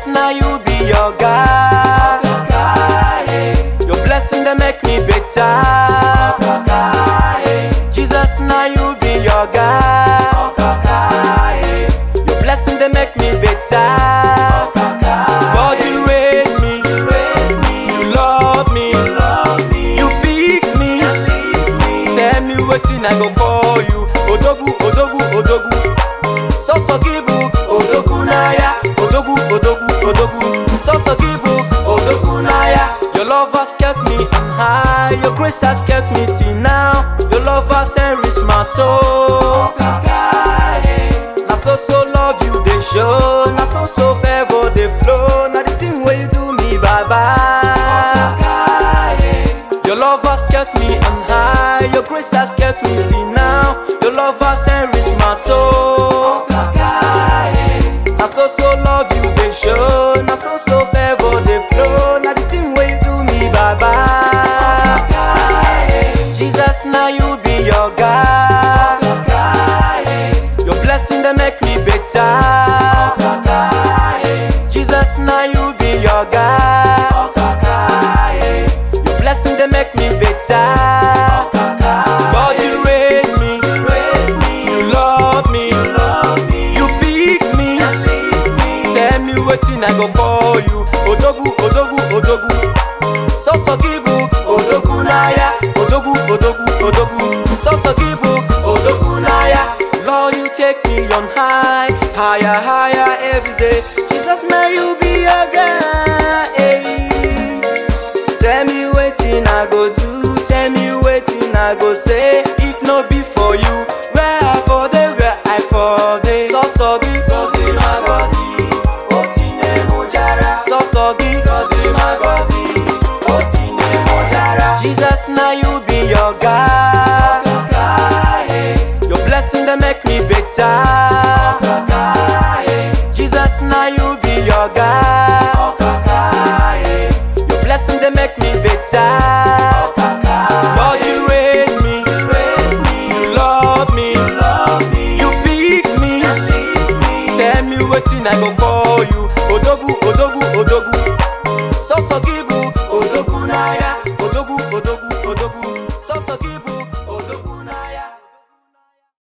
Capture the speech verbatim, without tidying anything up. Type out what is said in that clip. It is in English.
Jesus, now you be your God. Your blessing they make me better. Jesus, now you be your God. Your blessing they make me better. God, you raise me, you love me, you pick me. Tell me wetin I go call you. Odogu, Odogu, Odogu. Soso gibu, Odogu naya. Odogu, Odogu, Odogu. Soso gibu, Odogu naya. Your love has kept me on high. Your grace has kept me till now. Your love has enriched my soul. Na so so love you they show. Na so so favor they flow. Na the thing where you do me bye bye. Your love has kept me on high. Your grace has kept me till now. Your love has enriched my soul. Na so so love you they show. Na so so favor they flow. Na the thing where you do me bye bye. Jesus, now you be your God. Your blessing they make me better. Jesus, now you be your God. Your blessing they make me better. God, you raise me, you love me, you pick me. Tell me wetin I go call you. Odogu, Odogu, Odogu. Soso gibu, Odogu naya. Odogu, Odogu, Odogu. Soso gibu, Odogu naya. Lord, you take me on high, higher, higher every day. Jesus, now you be your God. Hey. Tell me wetin I go do, tell me wetin I go say. If no be for you, where I for dey, where I for dey. Soso gibu, gozi magozi, otine mujara. Soso gibu, gozi magozi, otine mujara. Jesus, now you be your God. Your blessing they make me better. Jesus, now you be your God. Your blessing they make me better. God, you raise me, you love me, you pick me. Tell me wetin I go call you. Odogu, Odogu, Odogu. Soso